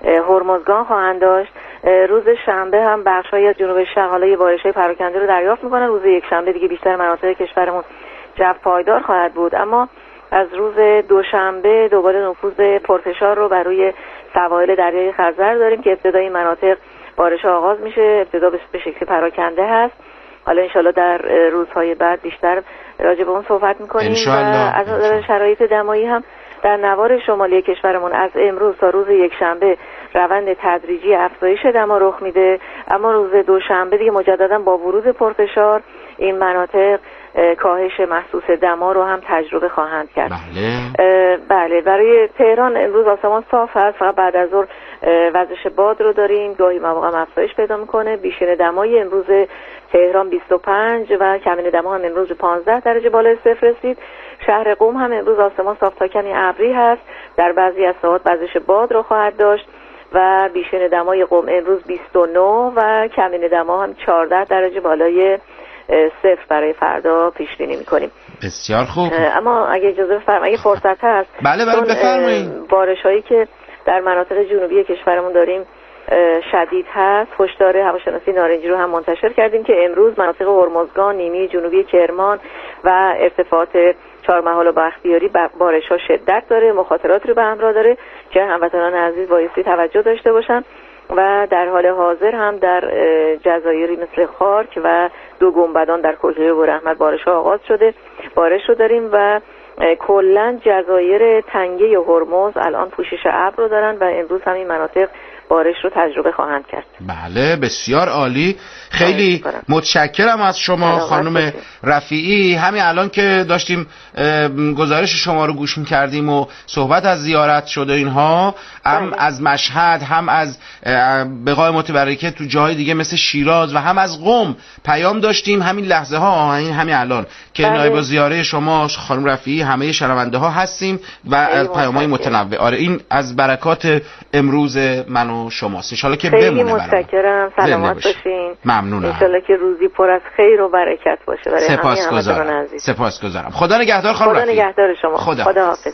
هرمزگان خواهند داشت. روز شنبه هم بخش‌های از جنوب شرق حالا یه بارش‌های پراکنده رو دریافت می‌کنن. روز یکشنبه دیگه بیشتر مناطق کشورمون جو پایدار خواهد بود، اما از روز دوشنبه دوباره نفوذ پرفشار رو بر روی سواحل دریای خزر داریم که ابتدای مناطق بارش آغاز میشه. ابتدا به شکل پراکنده هست. حالا انشالله در روزهای بعد بیشتر راجع به اون صحبت میکنیم و از شرایط دمایی هم در نوار شمالی کشورمون از امروز تا روز یکشنبه روند تدریجی افزایش دما رخ میده، اما روز دوشنبه دیگه مجددا با ورود پرفشار این مناطق کاهش محسوس دما رو هم تجربه خواهند کرد. بله برای تهران امروز آسمان صاف هست، فقط بعد از ظهر وزش باد رو داریم، گاهی مواقع افزایش پیدا میکنه. بیشتر دمای امروز تهران 25 و کمین دما هم امروز 15 درجه بالای صفر رسید. شهر قم هم امروز آسمان صاف تا کمی ابری هست، در بعضی از ساعات وزش باد رو خواهد داشت و بیشتر دمای قم امروز 29 و کمین دما هم 14 درجه بالای صفر برای فردا پیش بینی می‌کنیم. بسیار خوب. اما اگه اجازه بفرمایید اگه فرصت هست، بله بفرمایید. بارش‌هایی که در مناطق جنوبی کشورمون داریم شدید هست. هشدار هواشناسی نارنجی رو هم منتشر کردیم که امروز مناطق هرمزگان، نیمه جنوبی کرمان و ارتفاعات چهارمحال و بختیاری بارش‌ها شدت داره، مخاطرات رو به همراه داره که هموطنان عزیز بایستی توجه داشته باشن. و در حال حاضر هم در جزایری مثل خارک و دو گنبدان در کلجه و رحمت بارش‌ها آغاز شده، بارش رو داریم و کلاً جزایر تنگه هرمز الان پوشش ابر رو دارن و امروز هم این مناطق بارش رو تجربه خواهند کرد. بله بسیار عالی، خیلی متشکرم از شما خانم رفیعی. همین الان که داشتیم گزارش شما رو گوش می‌کردیم و صحبت از زیارت شده اینها، هم از مشهد هم از بقای متبرکه تو جاهای دیگه مثل شیراز و هم از قم پیام داشتیم. همین لحظه ها همین الان که نایب زیاره شما خانم رفیعی همه شنونده ها هستیم و پیام‌های متنوع. آره این از برکات امروز من و شماست. ان شاءالله که بمونه. خیلی متشکرم، سلامت باشین. ممنونم. ان شاءالله که روزی پر از خیر و برکت باشه برای سپاسگزارم. سپاسگزارم. خدا نگهدار خانم رفیعی. خدا نگهدار شما. خداحافظ.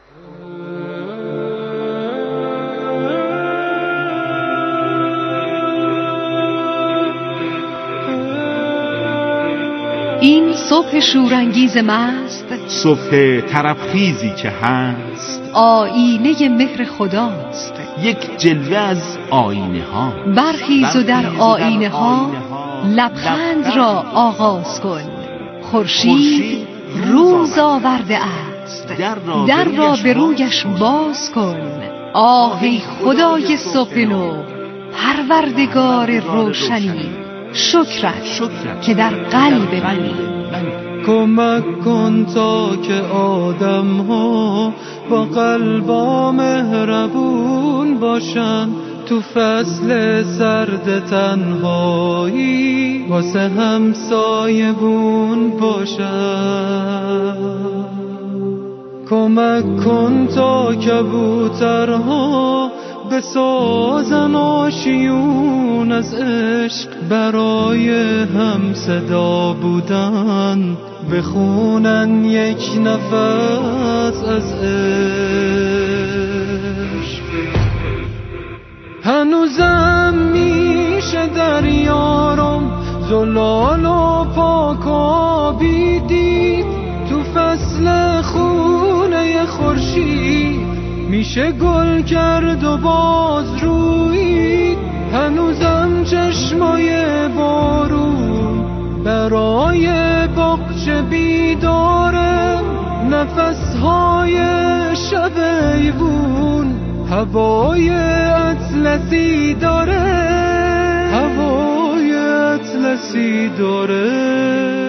این صبح شورانگیز ماست، صبح طربخیزی که هست، آینه مهر خداست، یک جلوه از آینه ها. برخیز و در آینه ها لبخند را آغاز کن. خورشید روز آورده است، در را به رویش باز کن. آهی خدای صبح نو، پروردگار روشنی، شکرت که در قلب منی. کمک کن تا که آدم ها با قلبا مهربون باشن، تو فصل سرد تنهایی واسه همسایه بون باشن. کمک کن تا کبوترها بسازن آشیون از عشق، برای هم صدا بودن بخونن یک نفس از عشق. هنوزم میشه دریارم زلال و پاکابی دید، تو فصل خونه خورشید میشه گل کرد و باز رویید. هنوزم چشمای بارون برای باغچه بیدارم، نفسهای شب ایوون هوای اطلسی داره، هوای اطلسی داره.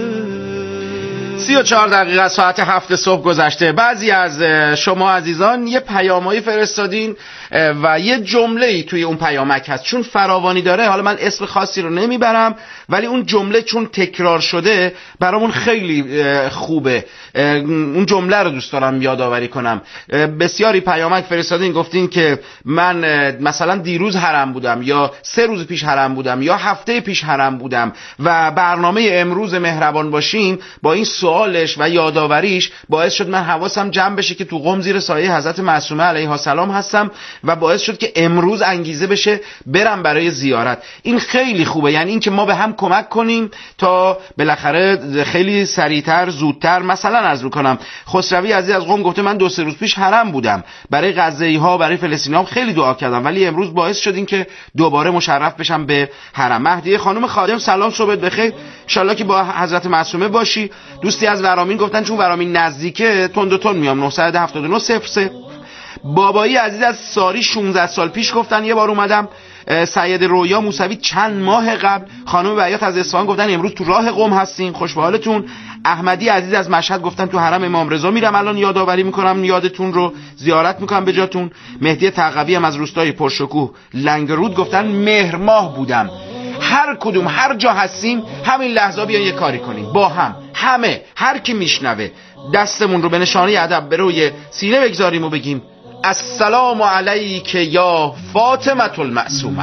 34 دقیقه از ساعت 7 صبح گذشته. بعضی از شما عزیزان یه پیامایی فرستادین و یه جمله‌ای توی اون پیامک هست، چون فراوانی داره. حالا من اسم خاصی رو نمیبرم، ولی اون جمله چون تکرار شده برامون خیلی خوبه. اون جمله رو دوست دارم یادآوری کنم. بسیاری پیامک فرستادین، گفتین که من مثلا دیروز حرم بودم، یا 3 روز پیش حرم بودم، یا هفته پیش حرم بودم و برنامه امروز مهربان باشین با این سوال سوالش و یادآوریش باعث شد من حواسم جمع بشه که تو قم زیر سایه حضرت معصومه علیها السلام هستم و باعث شد که امروز انگیزه بشه برم برای زیارت. این خیلی خوبه، یعنی این که ما به هم کمک کنیم تا بالاخره خیلی سریعتر زودتر. مثلا عرض می‌کنم خسروی عزیز از قم گفته من 2-3 روز پیش حرم بودم، برای غزه‌ای‌ها برای فلسطینی‌ها خیلی دعا کردم، ولی امروز باعث شد این که دوباره مشرف بشم به حرم. مهدیه خانم خادم سلام، صبحت بخیر، ان شاءالله که با حضرت معصومه باشی. دوستی از ورامین گفتن چون ورامین نزدیکه تون میام 979 03. بابایی عزیز از ساری 16 سال پیش گفتن یه بار اومدم. سید رویا موسوی چند ماه قبل. خانم بیات از اصفهان گفتن امروز تو راه قم هستین، خوش به حالتون. احمدی عزیز از مشهد گفتن تو حرم امام رضا میرم الان یادآوری میکنم یادتون رو زیارت میکنم به جاتون. مهدی تقوی هم از روستای پرشکوه لنگرود گفتن مهر ماه بودم. هر کدوم هر جا هستیم همین لحظه بیان یه کاری کنیم با هم، همه هر کی میشنوه دستمون رو به نشانه ادب به روی سینه بگذاریم و بگیم السلام علیک یا فاطمه المعصومه.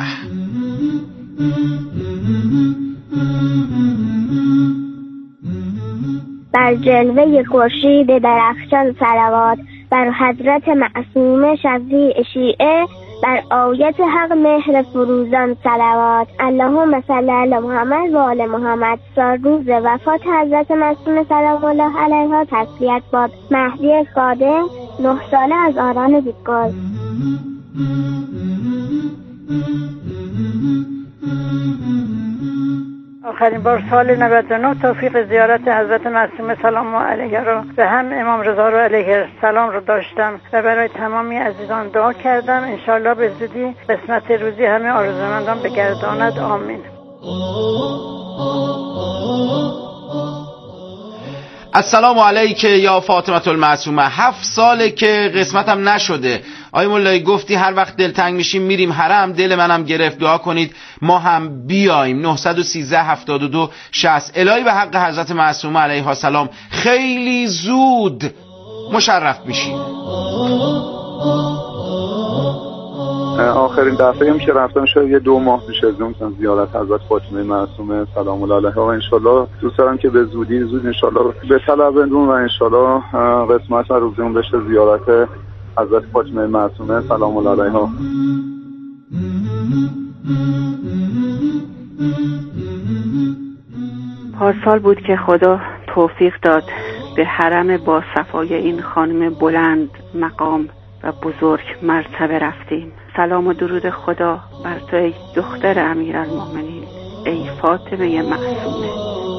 بر جلوه خورشید درخشان صلوات، بر حضرت معصومه شفیع شیعه، بر آیت حق مهر فروزان صلوات. اللهم صل علی محمد و آل محمد. روز وفات حضرت معصومه سلام الله علیها تسلیت باد. مهدی خادم 9 ساله از آران دیگال. آخرین بار سال 99 توفیق زیارت حضرت معصومه سلام الله علیها را به هم امام رضا رو علیه السلام رو داشتم و برای تمامی عزیزان دعا کردم. انشالله به زودی قسمت روزی همه آرزومندان بگرداند. آمین. السلام علیک یا فاطمه المعصومه. 7 ساله که قسمتم نشده. آی مولایی گفتی هر وقت دلتنگ میشیم میریم حرم، دل منم گرفت، دعا کنید ما هم بیایم. 913 72 60. الهی به حق حضرت معصومه علیها السلام خیلی زود مشرف میشیم. آخرین دفعه هم که رفتم شاید یه 2 ماه پیش از اون زیارت حضرت فاطمه معصومه سلام الله علیها و انشالله دوست دارم که به زودی انشالله به طلبندون و انشالله قسمت روزمون بشه زیارت حضرت فاطمه معصومه سلام الله علیها. پارسال بود که خدا توفیق داد به حرم با صفای این خانم بلند مقام و بزرگ مرتبه رفتیم. سلام و درود خدا بر تو ای دختر امیرالمومنین، ای فاطمه معصومه.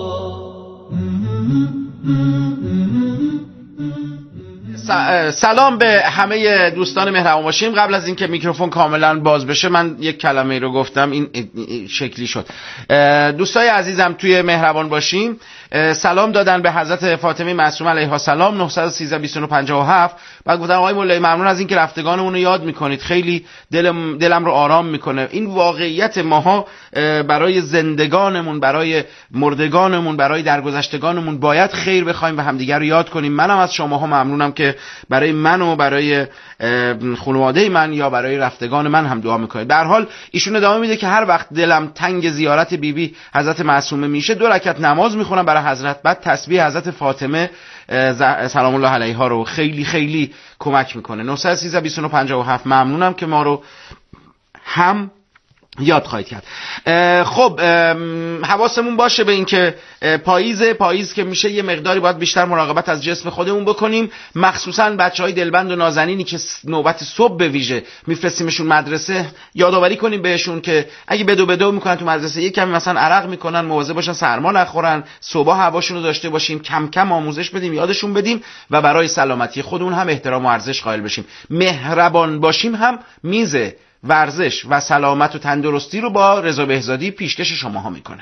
سلام به همه دوستان مهربان باشیم. قبل از اینکه میکروفون کاملا باز بشه من یک کلمه رو گفتم این شکلی شد. دوستای عزیزم توی مهربان باشیم سلام دادن به حضرت فاطمه معصومه علیها السلام 913 29 57. بعد گفتن آقای مولایی ممنون از اینکه رفتگانمون رو یاد میکنید، خیلی دلم رو آرام میکنه. این واقعیت ماها برای زندگانمون، برای مردگانمون، برای درگذشتگانمون باید خیر بخوایم و همدیگر رو یاد کنیم. منم از شماها ممنونم که برای من و برای خانواده من یا برای رفتگان من هم دعا میکنید. به هر حال ایشون ادامه میده که هر وقت دلم تنگ زیارت بیبی حضرت معصومه میشه 2 رکعت نماز میخونم برای حضرت، بعد تسبیح حضرت فاطمه سلام الله علیها رو خیلی خیلی کمک میکنه. 913 29 57. ممنونم که ما رو هم یاد خواهید کرد. خب حواسمون باشه به این که پاییز که میشه یه مقداری باید بیشتر مراقبت از جسم خودمون بکنیم، مخصوصا بچهای دلبند و نازنینی که نوبت صبح به ویژه میفرستیمشون مدرسه یادآوری کنیم بهشون که اگه بدو میکنن تو مدرسه یک کمی مثلا عرق میکنن مواظب باشن سرما نخورن، صبح هواشون رو داشته باشیم، کم کم آموزش بدیم، یادشون بدیم و برای سلامتی خودمون هم احترام و ارزش قائل بشیم. مهربان باشیم هم میزه ورزش و سلامت و تندرستی رو با رضا بهزادی پیشکش شماها میکنه.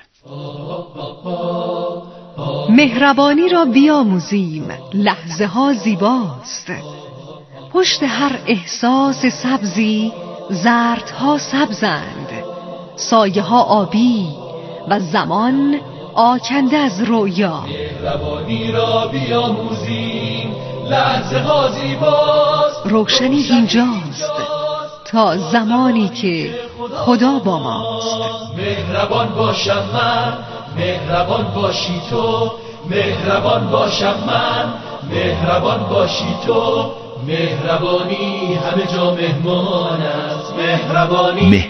مهربانی را بیاموزیم، لحظه ها زیباست. پشت هر احساس سبزی زردها سبزند، سایه ها آبی و زمان آکنده از رویا. مهربانی را بیاموزیم، لحظه ها زیباست. روشنی اینجاست تا زمانی که خدا با ماست. مهربان باشم من، مهربان باشی تو، مهربان باشم من، مهربان باشی تو، مهربانی همه جا مهمان است، مهربانی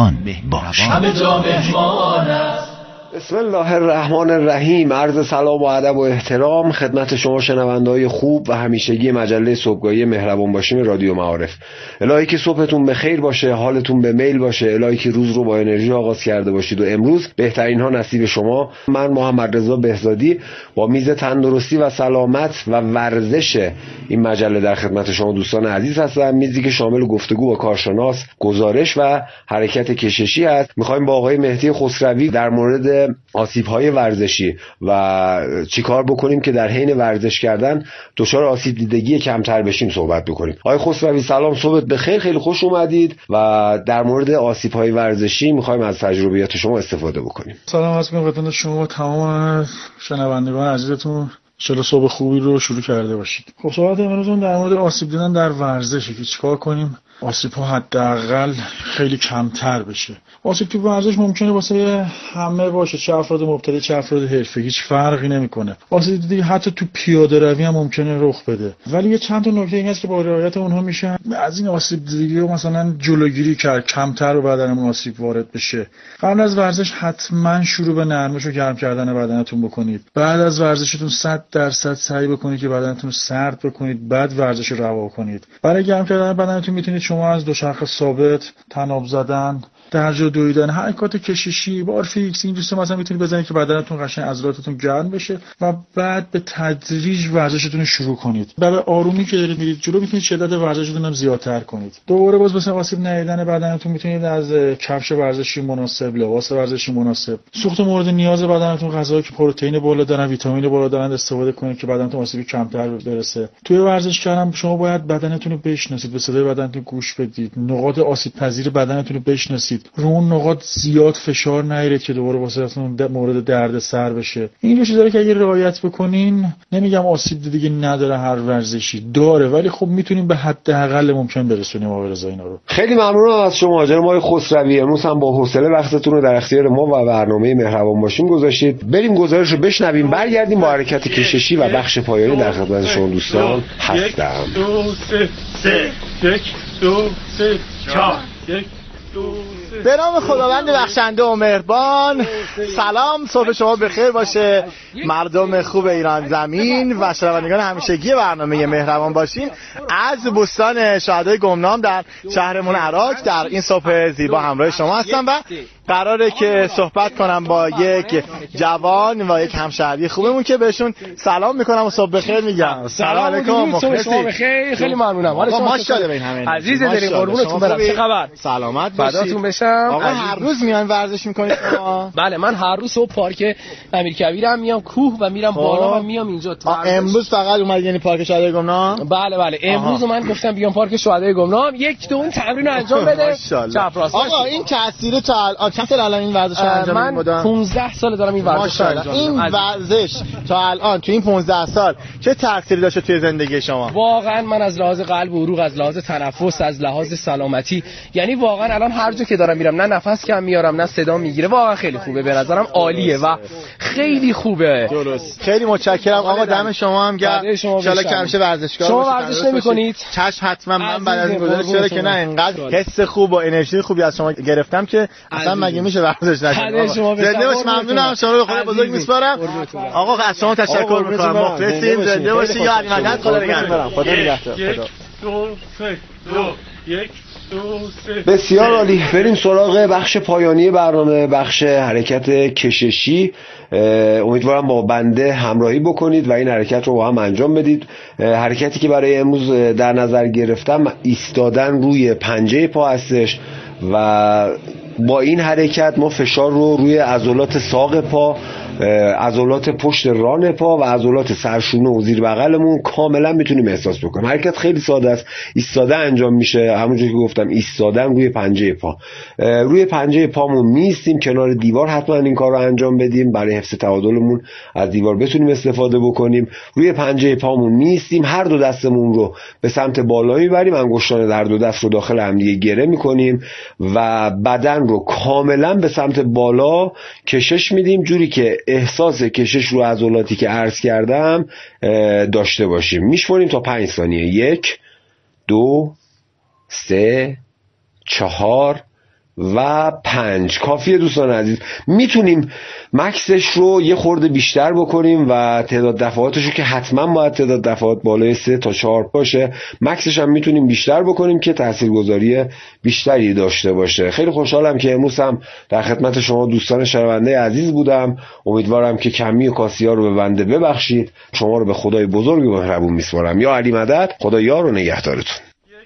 باش همه جا مهمان است. بسم الله الرحمن الرحیم. عرض سلام و ادب و احترام خدمت شما شنونده‌های خوب و همیشگی مجله صبحگاهی مهربان باشیم رادیو معارف. الهی که صبحتون به خیر باشه، حالتون به میل باشه، الهی که روز رو با انرژی آغاز کرده باشید و امروز بهترین ها نصیب شما. من محمد رضا بهزادی با میز تندرستی و سلامت و ورزش این مجله در خدمت شما دوستان عزیز هستم. میزی که شامل گفتگو با کارشناس، گزارش و حرکت کششی است. می‌خوایم با آقای مهدی خسروی در مورد آسیب‌های ورزشی و چیکار بکنیم که در حین ورزش کردن دچار آسیب دیدگی کمتر بشیم صحبت بکنیم. آقای خسروی سلام، صبحت بخیر، خیلی خوش اومدید و در مورد آسیب‌های ورزشی می‌خوایم از تجربیات شما استفاده بکنیم. سلام عرض می‌کنم خدمت شما و تمام شنوندگان عزیزتون. ان شاءالله صبح خوبی رو شروع کرده باشید. خب صحبت امروزمون در مورد آسیب دیدن در ورزشه که چیکار کنیم آسیب‌ها حداقل خیلی کمتر بشه. آسیب تو ورزش ممکنه واسه همه باشه، چه افراد مبتدی چه افراد حرفه‌ای، هیچ فرقی نمیکنه. آسیب دیگه حتی تو پیاده روی هم ممکنه رخ بده. ولی یه چند تا نکته این هست که با رعایت اونها میشه از این آسیب دیدگی مثلا جلوگیری کرد، کمتر به بدنمون آسیب وارد بشه. قبل از ورزش حتما شروع به نرمش و گرم کردن بدنتون بکنید. بعد از ورزشتون 100% سعی بکنید که بدنتون رو سرد بکنید، بعد ورزش رو رها کنید. برای گرم کردن بدنتون میتونید شما از دوچرخه ثابت، تناب زدن، در جا دویدن، حرکات کششی، بار فیکس، این دوستا مثلا میتونید بزنید که بدنتون قشنگ عضلاتتون گرم بشه و بعد به تدریج ورزشتون رو شروع کنید. بعد آرومی که دارید میرید جلو میتونید شدت ورزشتون هم زیادتر کنید. دوباره باز مثلا آسیب ندیدن بدنتون میتونید از کفش ورزشی مناسب، لباس ورزشی مناسب، سوخت مورد نیاز بدنتون، غذاهایی که پروتئین بالا دارن، ویتامین بالا دارن استفاده کنید که بدنتون آسیب کمتر برسه. توی ورزش کردن شما باید بدنتون رو بشناسید، به صدای بدنتون گوش بدید، نقاط آسیب پذیر بدنتون رو بشناسید، رو اون نقاط زیاد فشار نیارید که دوباره واسهتون مورد درد سر بشه. این چیزا که اگه رعایت بکنین، نمیگم آسیب دیگه نداره، هر ورزشی داره، ولی خب میتونیم به حداقل ممکن برسونیم آقا رضا اینا رو. خیلی ممنونم از شما جناب آقای خسروی. امروز هم با حوصله وقتتون رو در اختیار ما و برنامه مهربان باشیم گذاشتید. بریم گزارش رو بشنویم، برگردیم با حرکت کششی و بخش پایانی در خدمت شما دوستان هستم. 1 2 3 1 2 3 4 1 به نام خداوند بخشنده و مهربان. سلام، صبح شما بخیر باشه مردم خوب ایران زمین و شنوندگان همیشگی برنامه مهربان باشیم. از بستان شهدای گمنام در شهرمون عراق در این صبح زیبا همراه شما هستم و قراره که صحبت کنم با یک جوان و یک همشهری خوبمون که بهشون سلام میکنم و صبح بخیر میگم. سلام علیکم، صبح شما بخیر. خیلی ممنونم. حالا ماشاءالله ببین همین عزیز داریم، قربونتون برم. چه خبر؟ سلامت باشید. فداتون بشم. آقا هر روز میان ورزش میکنید شما؟ بله، من هر روز صبح پارک امیرکبیرم میام کوه و میرم بالا و میام اینجا. امروز فقط اومد یعنی پارک شهدای گمنام؟ بله امروز من گفتم بیام پارک شهدای گمنام یک دو تمرین انجام بده. چپ راست. آقا این تاثیر تا چند سال الان این ورزش انجام میدم؟ من 15 سال دارم این ورزش انجام میدم. این ورزش تا الان تو این 15 سال چه تأثیری داشته توی زندگی شما؟ واقعا من از لحاظ قلب و عروق، از لحاظ تنفس، از لحاظ سلامتی، یعنی واقعا الان هر جا که دارم میرم نه نفس کم میارم نه صدا میگیره. واقعا خیلی خوبه، به نظرم عالیه و خیلی خوبه. درست. خیلی متشکرم آقا، دم شما هم گرم. ان شاءالله که همیشه ورزشکار باشید. شما ورزش نمی‌کنید؟ چشم حتما. من بعد از این گزارش چرا که نه انقدر حس خوب و انرژی خوبی از شما گرفتم که اصلا مگه میشه ورزش نکنم. زنده باش. ممنونم. شما رو خدا بزرگ میسپارم. آقا از شما تشکر می‌کنم. مخلصیم. زنده باشید. یا علی مدد. خدا نگهدار. خدا نگهدار. 1 2 3 2 1 بسیار عالی. بریم سراغ بخش پایانی برنامه، بخش حرکت کششی. امیدوارم با بنده همراهی بکنید و این حرکت رو با هم انجام بدید. حرکتی که برای امروز در نظر گرفتم ایستادن روی پنجه پا هستش و با این حرکت ما فشار رو روی عضلات ساق پا، عضلات پشت ران پا و عضلات سرشونه و زیر بغلمون کاملا میتونیم احساس بکنیم. حرکت خیلی ساده است، ایستاده انجام میشه، همونجوری که گفتم ایستادن روی پنجه پا. روی پنجه پامون میستیم کنار دیوار، حتما این کار رو انجام بدیم برای حفظ تعادلمون، از دیوار بتونیم استفاده بکنیم. روی پنجه پامون میستیم، هر دو دستمون رو به سمت بالا میبریم، انگشتان در دو دست رو داخل هم دیگه گره میکنیم و بدن بدن رو کاملا به سمت بالا کشش میدیم، جوری که احساس کشش رو عضلاتی که عرض کردم داشته باشیم. میشماریم تا 5 ثانیه. 1 2 3 4 و 5. کافیه دوستان عزیز. میتونیم مکسش رو یه خورده بیشتر بکنیم و تعداد دفعاتش رو که حتما باید تعداد دفعات بالای 3 تا 4 باشه، مکسش هم میتونیم بیشتر بکنیم که تاثیرگذاری بیشتری داشته باشه. خیلی خوشحالم که امروز هم در خدمت شما دوستان شنونده عزیز بودم. امیدوارم که کمی و کاسی ها رو به بنده ببخشید. شما رو به خدای بزرگ و مهربون میسپارم. یا علی مدد. خدا یار و نگهدارتون.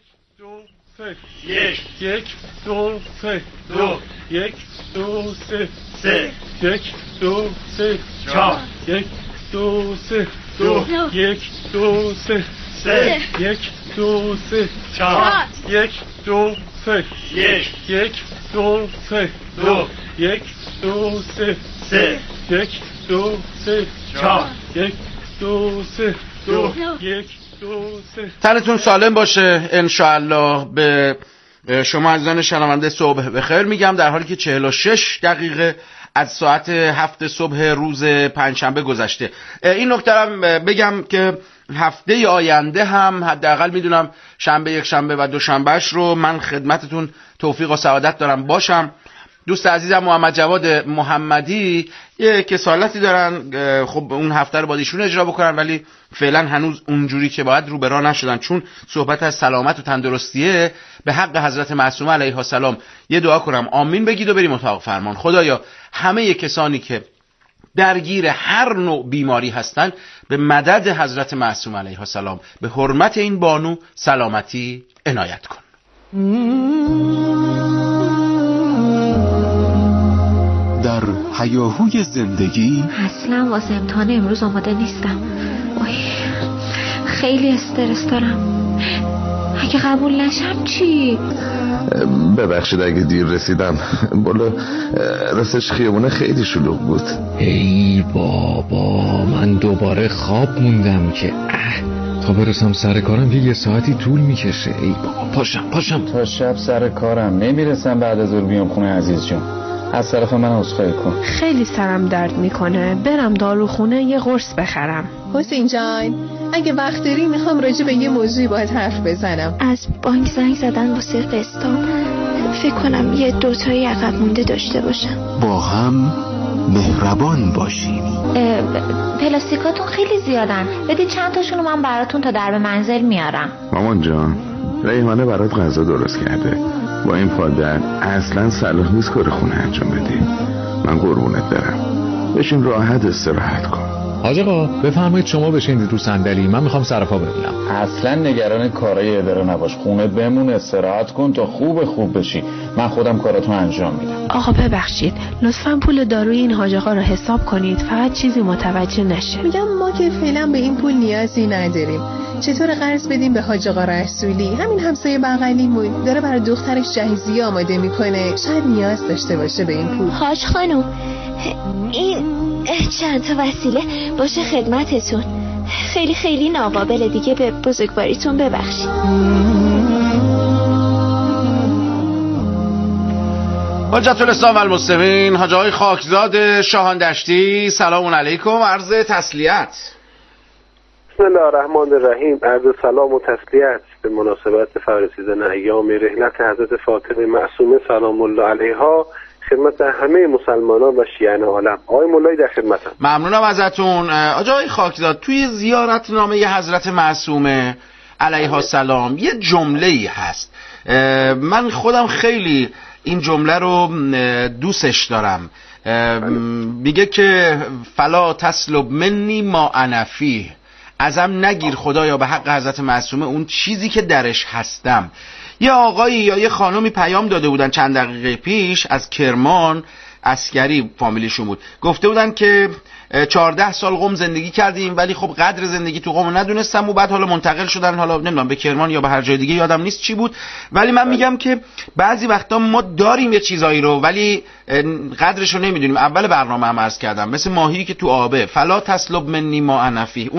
1 2 3 2 1 2 3 3 1 2 3 4 1 2 3 2 1 2 3 3 1 2 3 4 1 2 3 1 2 3 2 1 2 3 3 1 2 3 4 1 2 3 2 1 2 3. تنتون سالم باشه انشاءالله. به شما عزیزان شنونده صبح بخیر میگم، در حالی که 46 دقیقه از ساعت 7 صبح روز پنجشنبه گذشته. این نکته هم بگم که هفته آینده هم حداقل میدونم شنبه، یک شنبه و دوشنبهش رو من خدمتتون توفیق و سعادت دارم باشم. دوست عزیزم محمد جواد محمدی یه کسالتی دارن، خب اون هفته رو با ایشون اجرا بکنن، ولی فعلا هنوز اونجوری که باید رو به راه نشدن. چون صحبت از سلامت و تندرستیه، به حق حضرت معصومه علیها السلام یه دعا کنم آمین بگید و بریم اتاق فرمان. خدایا همه کسانی که درگیر هر نوع بیماری هستن به مدد حضرت معصومه علیها السلام به حرمت این بانو سلامتی عنایت کن. در هیاهوی زندگی اصلا واسه امتحان امروز آماده نیستم. خیلی استرس دارم. اگه قبول نشم چی؟ ببخشید اگه دیر رسیدم. بالا راستش خیابونه خیلی شلوغ بود. ای بابا من دوباره خواب موندم که تا برسم سر کارم یه ساعتی طول میکشه. ای بابا پاشم تا شب سر کارم نمیرسم، بعد از ظهر بیام خونه عزیز جون. از طرف من عذرخواهی کن. خیلی سرم درد میکنه، برم داروخونه یه قرص بخرم. حسین جان اگه وقت داری میخوام راجع به یه موضوعی باهات حرف بزنم. از بانک زنگ زدن واسه قسطام، فکر کنم یه دوتایی عقب مونده داشته باشم. با هم مهربان باشیم. پلاستیکاتون خیلی زیادن، بدید چند تاشونو من براتون تا درب منزل میارم. مامان جان ریحانه برات غذا درست کرده. با این پادر اصلا صلاح نیست کار خونه انجام بدی. من قربونت برم، بشین راحت استراحت کن. حاج آقا بفرمایید شما بشینید رو صندلی، من میخوام سر پا بمونم. اصلا نگران کارای اداره نباش، خونت بمون استراحت کن تا خوب بشی. من خودم کاراتو انجام میدم. آقا ببخشید لطفاً پول داروی این حاج آقا رو حساب کنید، فقط چیزی متوجه نشه. میگم ما که فعلا به این پول نیازی نداریم. چطور قرض بدیم به حاج آقا رسولی؟ همین همسایه بغلیمون داره برای دخترش جهیزیه آماده میکنه، شاید نیاز داشته باشه به این پول. حاج خانم این چند تا وسیله باشه خدمتتون. خیلی خیلی ناقابل دیگه، به بزرگواریتون ببخشید. حجت الاسلام و المسلمین حاج آقای خاکزاد شاهان دشتی، سلام علیکم، عرض تسلیت. بسم الله الرحمن الرحیم. عرض سلام و تسلیت به مناسبت فرسیدن ایام رحلت حضرت فاطمه معصومه سلام الله علیها خدمت همه مسلمانان و شیعان عالم. آقای مولایی در خدمتم. ممنونم ازتون. آقای خاکزاد توی زیارتنامه حضرت معصومه علیها السلام یه جمله‌ای هست، من خودم خیلی این جمله رو دوستش دارم. میگه که فلا تسلب منی ما انا فیه، ازم نگیر خدایا به حق حضرت معصومه اون چیزی که درش هستم. یه آقایی یا یه خانومی پیام داده بودن چند دقیقه پیش از کرمان، عسکری فامیلیشون بود، گفته بودن که 14 سال قم زندگی کردیم ولی خب قدر زندگی تو قم ندونستم و بعد حالا منتقل شدن، حالا نمیدونم به کرمان یا به هر جای دیگه، یادم نیست چی بود. ولی من میگم که بعضی وقتا ما داریم یه چیزایی رو ولی قدرش رو نمیدونیم. اول برنامه هم عرض کردم مثل ماهی که تو آبه، فلا تسلب منی ما انا فیه، اون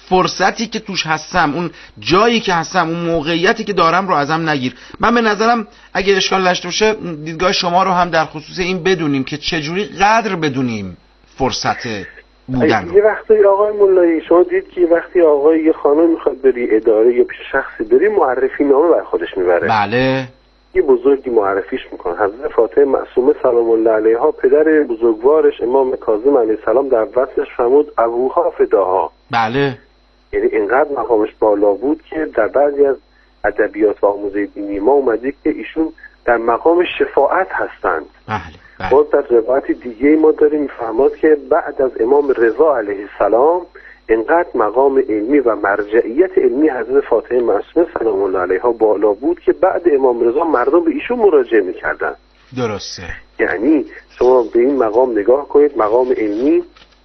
فرصتی که توش هستم، اون جایی که هستم، اون موقعیتی که دارم رو ازم نگیر. من به نظرم اگه اشکال نشته باشه دیدگاه شما رو هم در خصوص این بدونیم که چجوری قدر بدونیم فرصت بودن. یه وقتی آقای مولایی شما دید که وقتی آقای یه خانم میخواد بری اداره یا پیش شخصی بری معرفی نامه بر خودش میبره. بله. یه بزرگی معرفیش میکنه. حضرت فاطمه معصومه سلام الله علیها پدر بزرگوارش امام کاظم علیه السلام در وصلش فرمود ابوها فداها. بله. یعنی اینقدر مقامش بالا بود که در بعضی از ادبیات و آموزه دینی ما اومده که ایشون در مقام شفاعت هستند. بله. باز در روایت دیگه ما داریم میفهمد که بعد از امام رضا علیه السلام اینقدر مقام علمی و مرجعیت علمی حضرت فاطمه معصومه سلام الله علیها بالا بود که بعد امام رضا مردم به ایشون مراجعه میکردن. درسته. یعنی شما به این مقام نگاه کنید، مقام علمی،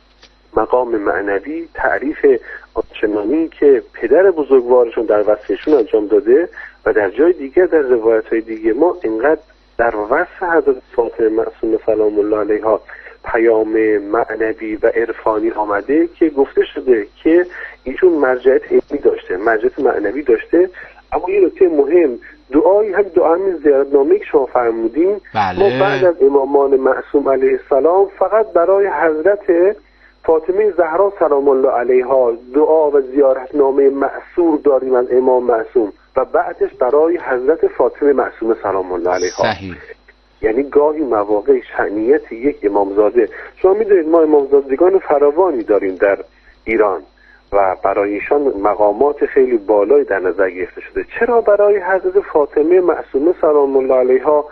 مقام معنوی، تعریف آنچنانی که پدر بزرگوارشون در وصفشون انجام داده و در جای دیگر در روایت‌های دیگه ما اینقدر در وصف حضرت فاطمه معصومه سلام الله علیها پیام معنوی و عرفانی آمده که گفته شده که ایشون مرجعیت علمی داشته، مرجعیت معنوی داشته. اما یه نکته مهم، دعایی هم دعای زیارتنامه‌ای که شما فرمودین، بله. ما بعد از امامان معصوم علیه السلام فقط برای حضرت فاطمه زهرا سلام الله علیها دعا و زیارتنامه معصور داریم از امام معصوم و بعدش برای حضرت فاطمه معصومه سلام الله علیها. صحیح. یعنی گاهی مواقع شأنیت یک امامزاده، شما میدونید ما امامزادگان فراوانی داریم در ایران و برای ایشان مقامات خیلی بالایی در نظر گرفته شده. چرا برای حضرت فاطمه معصومه سلام الله علیها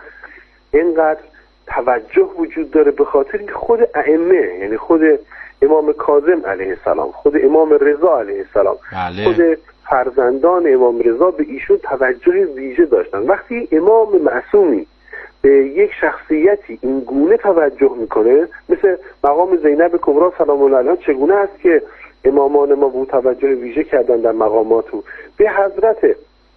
اینقدر توجه وجود داره؟ به خاطر که خود ائمه، یعنی خود امام کاظم علیه السلام، خود امام رضا علیه السلام، بله. خود فرزندان امام رضا به ایشون توجه ویژه داشتن. وقتی امام معصومی به یک شخصیتی این گونه توجه میکنه، مثل مقام زینب کبرا سلام الله علیها، چگونه است که امامان ما به توجه ویژه کردن در مقاماتو، به حضرت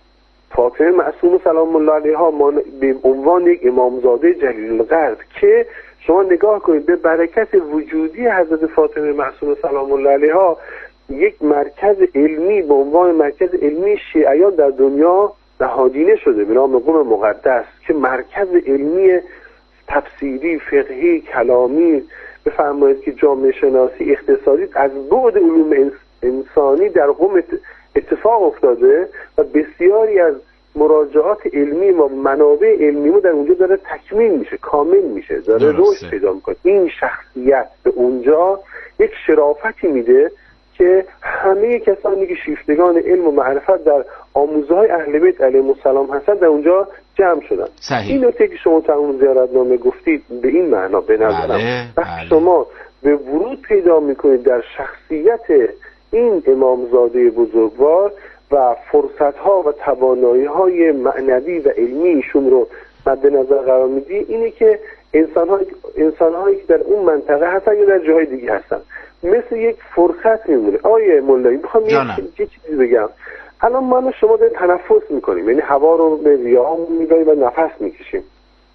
فاطمه معصومه سلام الله علیها به عنوان یک امامزاده جلیل القدر که شما نگاه کنید به برکت وجودی حضرت فاطمه معصومه سلام الله علیها یک مرکز علمی به عنوان مرکز علمی شیعیان در دنیا نهادینه شده به نام قم مقدس که مرکز علمی تفسیری، فقهی، کلامی، بفرمایید که جامعه شناسی، اقتصادی از بعد علوم انسانی در قم اتفاق افتاده و بسیاری از مراجعات علمی و منابع علمی ما در اونجا داره تکمیل میشه، کامل میشه، داره رشد پیدا میکنه. این شخصیت به اونجا یک شرافتی میده که همه کسانی که شیفتگان علم و معرفت در آموزهای اهل بیت علیهم السلام هستند در اونجا جمع شدن. این نکته که شما در اون زیارتنامه گفتید به این معنا به نظرم وقتی شما به ورود پیدا میکنید در شخصیت این امامزاده بزرگوار و فرصت‌ها و توانایی‌های معنوی و علمی ایشون رو مد نظر قرار میدی، اینه که انسان‌هایی که در اون منطقه هستن یا در جاهای دیگه هستن مثل یک فرصت میمونه. آیه مولایی میخوام یه چیزی بگم. الان ما شما داریم تنفس میکنیم، یعنی هوا رو به ریه‌هامون می‌بریم و نفس میکشیم.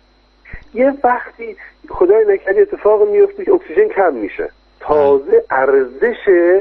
یه وقتی خدای نکرده اتفاق میفته که اکسیژن کم میشه، تازه ارزش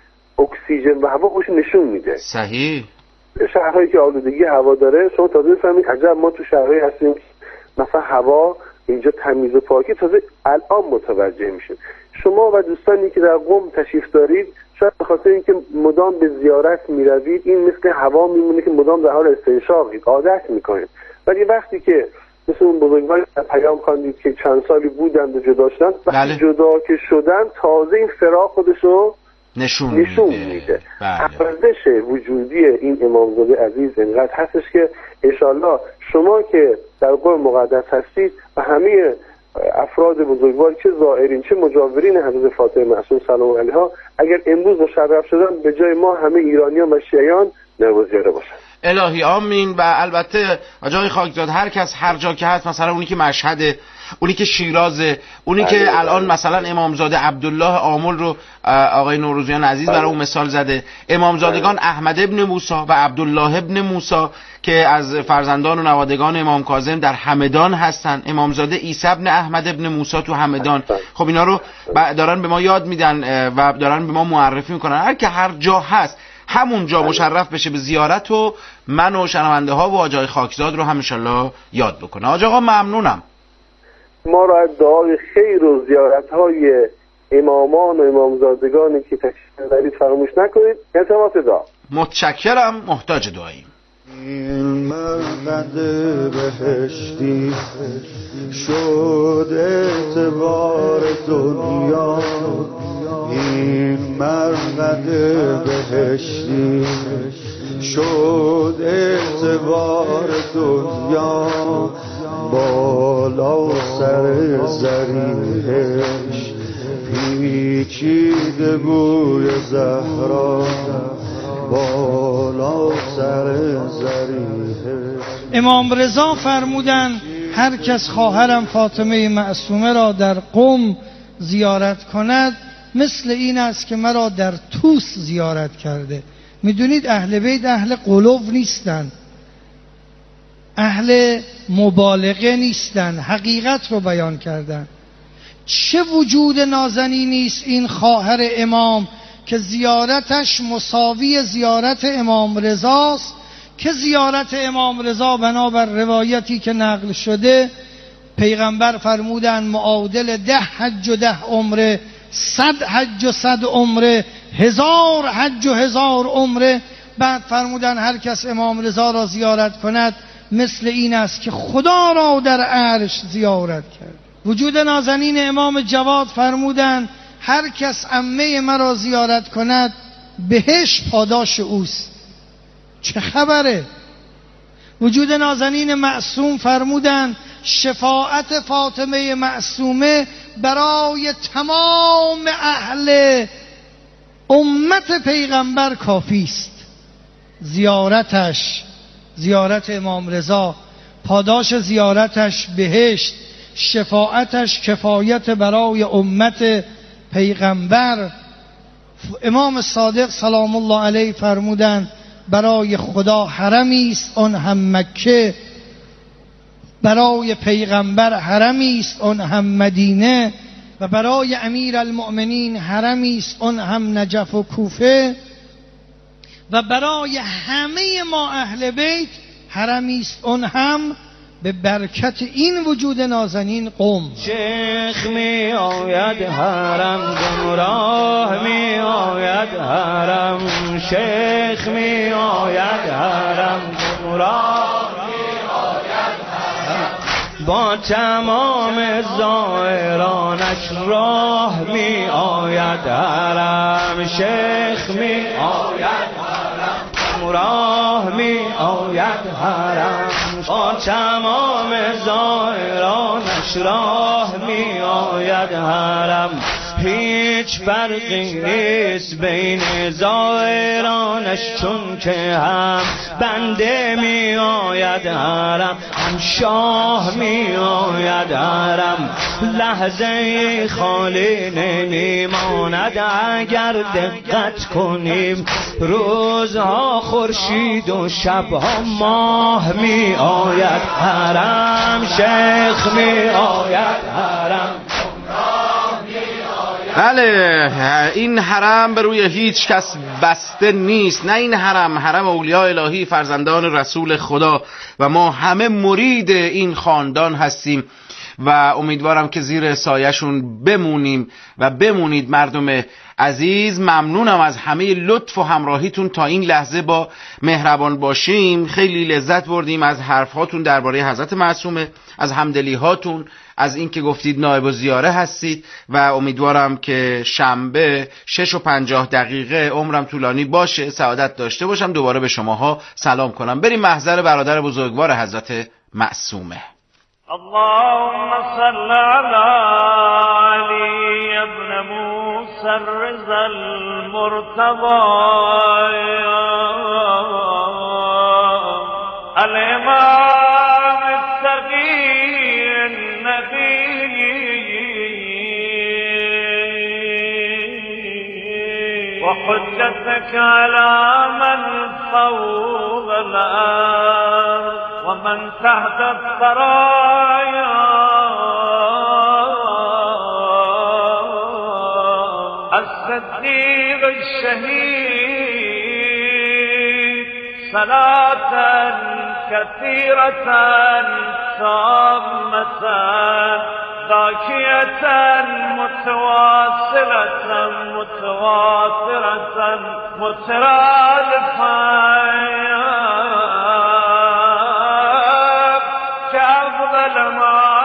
اکسیژن و هوا خوش نشون میده. صحیح. شهرهایی که آلودگی هوا داره شما تازه بفهمید عجب ما تو شهرهایی هستیم مثلا هوا اینجا تمیز و پاکی، تازه الان متوجه میشیم. شما و دوستانی که در قم تشریف دارید شاید به خاطر اینکه مدام به زیارت میروید این مثل هوا میمونه که مدام در حال استنشاقید، عادت میکنید. ولی وقتی که مثل اون بزرگوار پیام خواندید که چند سالی بودند و جدا شدن، وقتی جدا که شدن تازه این فراق خودشو نشون میده. ارزش وجودی این امامزاده عزیز اینقدر هستش که انشالله شما که در قم مقدس هستید و همه افراد بزرگوار چه زائرین چه مجاورین حضرت فاطمه معصومه سلام علیها اگر امروز مشرف شدن به جای ما همه ایرانیان و شیعیان نوازیاره باشن. الهی آمین. و البته جای خاکزاد هر کس هر جا که هست، مثلا اونی که مشهده، اونی که شیرازه، اونی که الان مثلا امامزاده عبدالله آمل رو آقای نوروزیان عزیز برای اون مثال زده، امامزادگان احمد ابن موسی و عبدالله ابن موسی که از فرزندان و نوادگان امام کاظم در همدان هستن، امامزاده عیسی ابن احمد ابن موسی تو همدان. خب اینا رو دارن به ما یاد میدن و دارن به ما معرفی میکنن. هر که هر جا هست همون جا مشرف بشه به زیارت و من و شنونده ها و آجای خاکزاد رو هم انشالله یاد بکنه. آج آقا ممنونم. ما را از دعای خیر و زیارت های امامان و امامزادگانی که تشریف دارید فراموش نکنید. التماس دعا. متشکرم، محتاج دعاییم. این مرقد بهشتی شد اعتبار دنیا، این مرقد بهشتی شد اعتبار دنیا، بالا سر زریحش پیچیده بوی زهرا، بالا سر زریحش. امام رضا فرمودن هر کس خواهرم فاطمه معصومه را در قم زیارت کند مثل این است که مرا در توس زیارت کرده. میدونید اهل بیت اهل قلوب نیستن، اهل مبالغه نیستن، حقیقت رو بیان کردن. چه وجود نازنینی است این خواهر امام که زیارتش مساوی زیارت امام رضاست، که زیارت امام رضا بنابر روایتی که نقل شده پیغمبر فرمودن معادل 10 حج و 10 عمره، 100 حج و 100 عمره، 1000 حج و 1000 عمره. بعد فرمودن هر کس امام رضا را زیارت کند مثل این است که خدا را در عرش زیارت کرد. وجود نازنین امام جواد فرمودن هر کس عمه مرا زیارت کند بهشت پاداش اوست. چه خبره؟ وجود نازنین معصوم فرمودن شفاعت فاطمه معصومه برای تمام اهل امت پیغمبر کافی است. زیارتش، زیارت امام رضا، پاداش زیارتش بهشت، شفاعتش کفایت برای امت پیغمبر. امام صادق سلام الله علیه فرمودند برای خدا حرمی است آن هم مکه، برای پیغمبر حرمی است آن هم مدینه، و برای امیر المؤمنین حرمی است آن هم نجف و کوفه، و برای همه ما اهل بیت حرمی است آن هم به برکت این وجود نازنین قم. شیخ می آید حرم گمراه می آید حرم، شیخ می آید حرم گمراه می آید حرم، با تمام زائرانش راه می آید حرم، شیخ می آید حرم گمراه می آید حرم، با تمام زائرانش راه می آید حرم. هیچ فرقی نیست بین زائرانش چون که هم بنده می آید حرم، هم شاه می آید حرم. لحظه خالی نمیماند اگر دقت کنیم، روزها خورشید و شبها ماه می آید حرم، شیخ می آید حرم. بله، این حرم به روی هیچ کس بسته نیست، نه این حرم، حرم اولیاء الهی فرزندان رسول خدا، و ما همه مرید این خاندان هستیم و امیدوارم که زیر سایه‌شون بمونیم و بمونید. مردم عزیز، ممنونم از همه لطف و همراهیتون تا این لحظه با مهربان باشیم. خیلی لذت بردیم از حرفاتون درباره حضرت معصومه، از همدلی‌هاتون، از این که گفتید نایب الزیاره هستید، و امیدوارم که شنبه 6:50 عمرم طولانی باشه، سعادت داشته باشم دوباره به شماها سلام کنم. بریم محضر برادر بزرگوار حضرت معصومه. اللهم صل علی علی ابن موسی الرضا المرتضی الامام التقی النبی و وحجتك على من فوق الأرض ومن تحت الثرايا الصديق الشهيد صلاة كثيرة تامة ذاكية متواصلة متواترة مترادفة